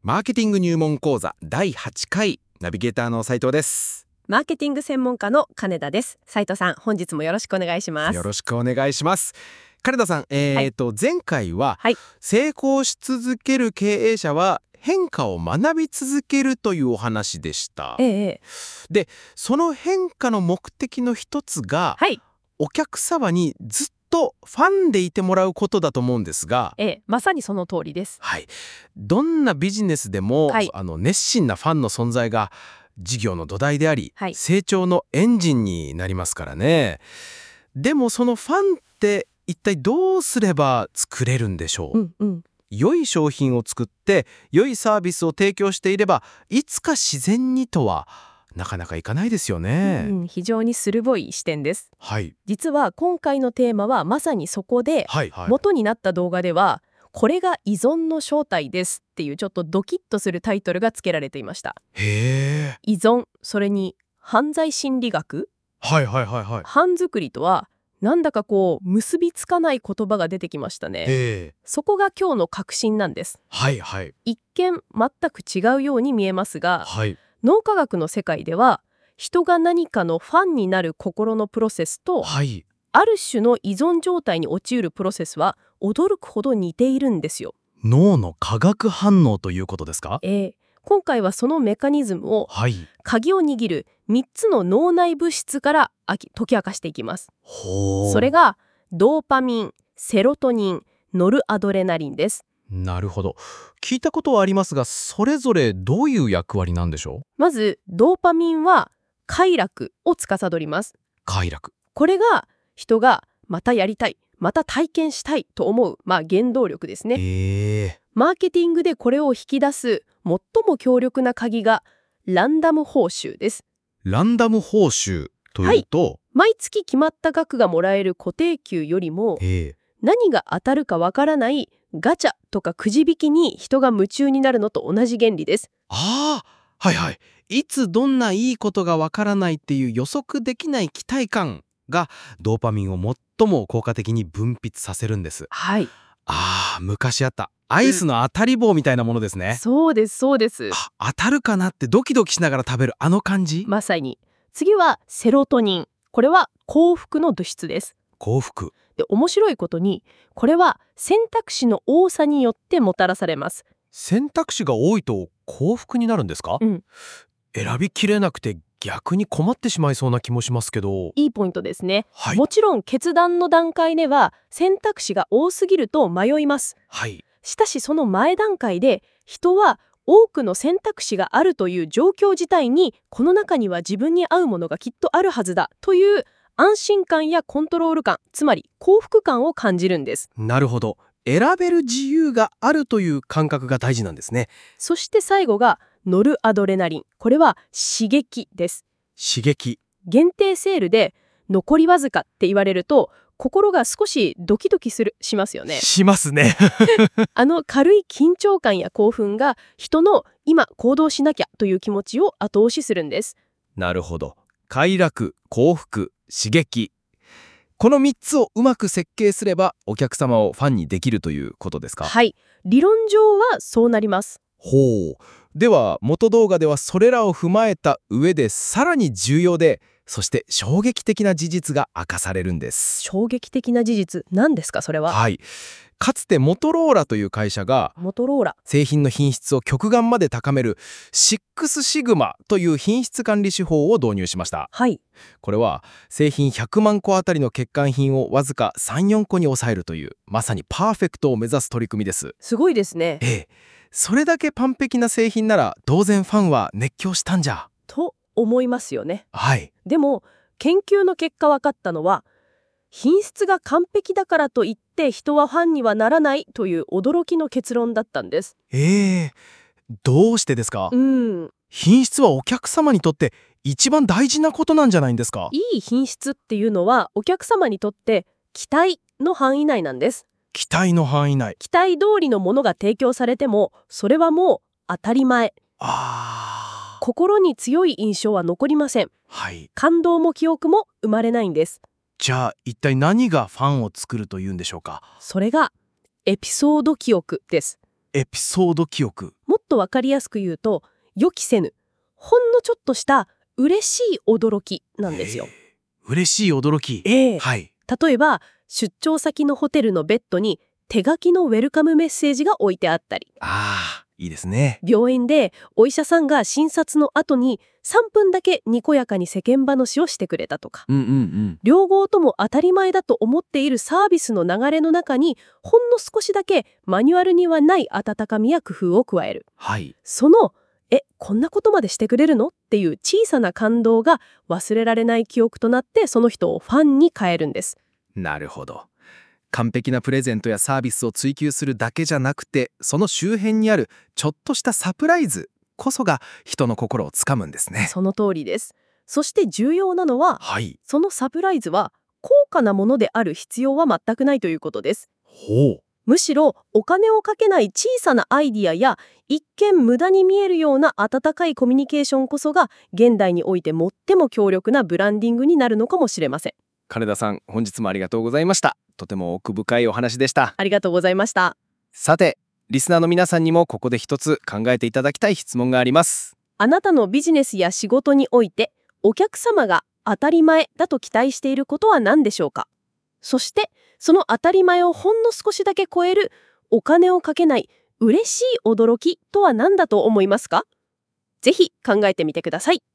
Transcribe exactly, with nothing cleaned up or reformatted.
マーケティング入門講座だいはちかい、ナビゲーターの斉藤です。 マーケティング専門家の金田です。斉藤さん、本日もよろしくお願いします。 よろしくお願いします。金田さん、えーと、はい、前回は、はい、成功し続ける経営者は変化を学び続けるというお話でした。 ええ、 で、その変化の目的の一つが、はい、お客様にずっとファンでいてもらうことだと思うんですが、 ええ、まさにその通りです。 はい、どんなビジネスでも、はい、あの熱心なファンの存在が事業の土台であり、はい、成長のエンジンになりますからね。でもそのファンって一体どうすれば作れるんでしょう。 うんうん、 良い商品を作って良いサービスを提供していればいつか自然にとはなかなかいかないですよね。 うん、非常に鋭い視点です。 はい、 実は今回のテーマはまさにそこで、はいはい、元になった動画ではこれが依存の正体ですっていうちょっとドキッとするタイトルが付けられていました。 へー。 依存、それに犯罪心理学、 はいはいはいはい。 犯作りとはなんだかこう結びつかない言葉が出てきましたね。そこが今日の核心なんです。 はいはい。 一見全く違うように見えますが、 はい、 脳科学の世界では人が何かのファンになる心のプロセスと、はい、ある種の依存状態に陥るプロセスは驚くほど似ているんですよ。 脳の化学反応ということですか？ えー、今回はそのメカニズムを、はい、鍵を握るみっつの脳内物質から解き明かしていきます。 ほー。 それがドーパミン、セロトニン、ノルアドレナリンです。 なるほど。聞いたことはありますが、それぞれどういう役割なんでしょう？ まずドーパミンは快楽を司ります。 快楽。これが人がまたやりたい、また体験したいと思う、まあ、原動力ですね。 えー、 マーケティングでこれを引き出す最も強力な鍵がランダム報酬です。 ランダム報酬というと、はい、 毎月決まった額がもらえる固定給よりも、何が当たるかわからないガチャとかくじ引きに人が夢中になるのと同じ原理です。 ああ、はいはい。いつどんないいことがわからないっていう予測できない期待感がドーパミンを最も効果的に分泌させるんです。 はい。 ああ、昔あったアイスの当たり棒みたいなものですね。 うん、そうですそうです。 当たるかなってドキドキしながら食べるあの感じ。 まさに。次はセロトニン。これは幸福の物質です。 幸福。 で、面白いことにこれは選択肢の多さによってもたらされます。 選択肢が多いと幸福になるんですか？ うん、 選びきれなくて逆に困ってしまいそうな気もしますけど。 いいポイントですね。 はい、 もちろん決断の段階では選択肢が多すぎると迷います。 はい、 しかしその前段階で人は多くの選択肢があるという状況自体にこの中には自分に合うものがきっとあるはずだという安心感やコントロール感、つまり幸福感を感じるんです。 なるほど。選べる自由があるという感覚が大事なんですね。 そして最後がノルアドレナリン。これは刺激です。 刺激。 限定セールで残りわずかって言われると心が少しドキドキするしますよね。 しますね。 あの軽い緊張感や興奮が人の今行動しなきゃという気持ちを後押しするんです。 なるほど。快楽、幸福、刺激。このみっつをうまく設計すればお客様をファンにできるということですか？ はい、理論上はそうなります。 ほう。では元動画ではそれらを踏まえた上でさらに重要で、そして衝撃的な事実が明かされるんです。 衝撃的な事実、何ですかそれは？ はい。かつてモトローラという会社がモトローラ製品の品質を極限まで高めるシックスシグマという品質管理手法を導入しました。 はい。 これは製品ひゃくまんこあたりの欠陥品をわずかさん、よんこに抑えるというまさにパーフェクトを目指す取り組みです。 すごいですね。 ええ、それだけ完璧な製品なら当然ファンは熱狂したんじゃと思いますよね。 はい。 でも研究の結果分かったのは品質が完璧だからといって人はファンにはならないという驚きの結論だったんです。 ええ、どうしてですか？ うん。 品質はお客様にとって一番大事なことなんじゃないんですか？ いい品質っていうのはお客様にとって期待の範囲内なんです。 期待の範囲内。 期待通りのものが提供されてもそれはもう当たり前。 ああ。 心に強い印象は残りません。 はい。 感動も記憶も生まれないんです。 じゃあ一体何がファンを作るというんでしょうか？ それがエピソード記憶です。 エピソード記憶。 もっとわかりやすく言うと、予期せぬ、ほんのちょっとした嬉しい驚きなんですよ。 嬉しい驚き。 ええ、 はい。 例えば、出張先のホテルのベッドに手書きのウェルカムメッセージが置いてあったり、 ああ、いいですね。 病院でお医者さんが診察の後にさんぷんだけにこやかに世間話をしてくれたとか、 うんうんうん。 両方とも当たり前だと思っているサービスの流れの中にほんの少しだけマニュアルにはない温かみや工夫を加える。 はい。 そのえこんなことまでしてくれるのっていう小さな感動が忘れられない記憶となって、その人をファンに変えるんです。 なるほど。完璧なプレゼントやサービスを追求するだけじゃなくて、その周辺にあるちょっとしたサプライズこそが人の心をつかむんですね。 その通りです。そして重要なのは、 はい。 そのサプライズは高価なものである必要は全くないということです。 ほう。 むしろお金をかけない小さなアイディアや一見無駄に見えるような温かいコミュニケーションこそが現代において最も強力なブランディングになるのかもしれません。 金田さん、本日もありがとうございました。とても奥深いお話でした。 ありがとうございました。 さて、リスナーの皆さんにもここで一つ考えていただきたい質問があります。 あなたのビジネスや仕事においてお客様が当たり前だと期待していることは何でしょうか。そしてその当たり前をほんの少しだけ超えるお金をかけない嬉しい驚きとは何だと思いますか。ぜひ考えてみてください。